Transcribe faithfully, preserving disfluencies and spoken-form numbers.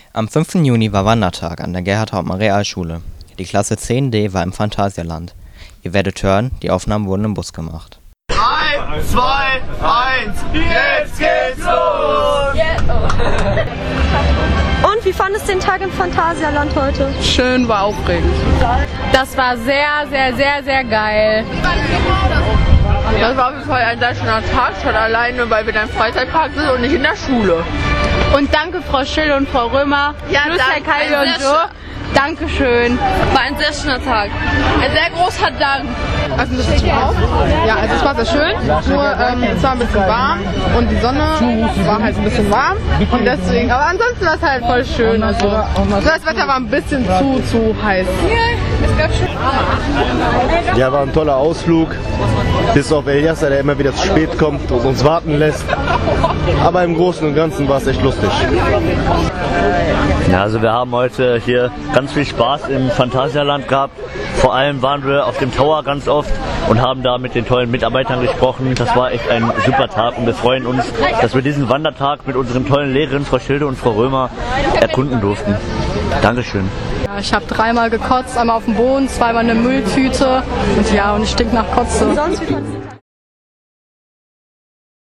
Am fünften Juni war Wandertag an der Gerhard-Hauptmann-Realschule. Die Klasse zehn D war im Phantasialand. Ihr werdet hören, die Aufnahmen wurden im Bus gemacht. drei, zwei, eins, jetzt geht's los! Und wie fandest du den Tag im Phantasialand heute? Schön, war aufregend. Das war sehr, sehr, sehr, sehr geil. Das war auf jeden Fall ein sehr schöner Tag, schon alleine, weil wir in einem Freizeitpark sind und nicht in der Schule. Und danke Frau Schill und Frau Römer, Ja, plus Herr danke. Kalli Ein und sehr so. Dankeschön. War ein sehr schöner Tag. Ein sehr großer Dank. Also ein bisschen zu auf. Ja, also es war sehr schön, nur ähm, es war ein bisschen warm und die Sonne war halt ein bisschen warm und deswegen, aber ansonsten war es halt voll schön. Also das Wetter war ein bisschen zu, zu heiß. Ja, war ein toller Ausflug. Bis auf Eliasser, der immer wieder zu spät kommt und uns warten lässt. Aber im Großen und Ganzen war es echt lustig. Ja, also wir haben heute hier ganz viel Spaß im Phantasialand gehabt. Vor allem waren wir auf dem Tower ganz oft und haben da mit den tollen Mitarbeitern gesprochen. Das war echt ein super Tag und wir freuen uns, dass wir diesen Wandertag mit unseren tollen Lehrerinnen, Frau Schilde und Frau Römer, erkunden durften. Dankeschön. Ja, ich habe dreimal gekotzt, einmal auf dem Boden, zweimal in der Mülltüte und ja, und ich stink nach Kotze.